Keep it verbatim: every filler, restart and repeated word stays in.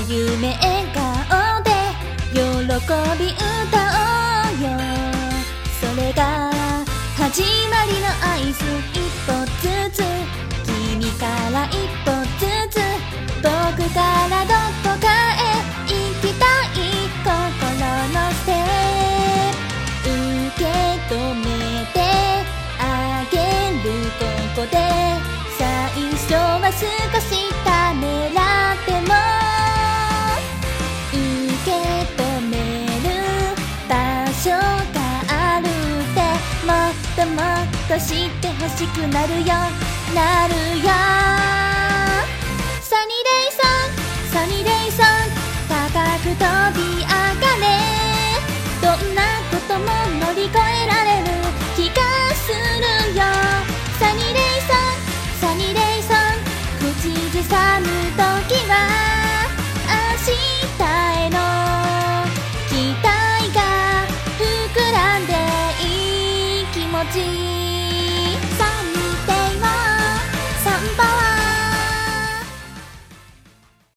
夢笑顔で喜び歌おうよ。それが始まりの合図。一歩ずつ君から一歩ずつ僕からどこかへ行きたい心のステップ受け止めてあげるここで最初は少しためらっても受け止める場所があるってもっともっと知ってほしくなるよなるよ。サニーデイソングサニーデイソング高く飛び上がれ。どんなことも乗り越えられる気がするよ。サニーデイソングサニーデイソング口ずさむ時は明日への期待が膨らんでいい気持ち。